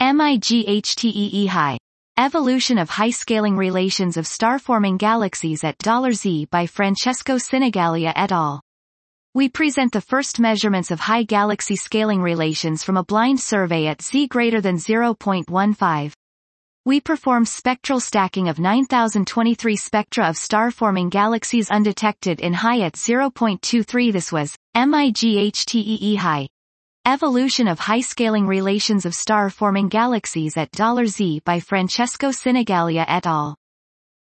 MIGHTEE High. Evolution of High-Scaling Relations of Star-Forming Galaxies at $Z by Francesco Sinigaglia et al. We present the first measurements of high galaxy scaling relations from a blind survey at Z greater than 0.15. We perform spectral stacking of 9023 spectra of star-forming galaxies undetected in high at 0.23. This was MIGHTEE High. Evolution of High-Scaling Relations of Star-Forming Galaxies at $Z by Francesco Sinigaglia et al.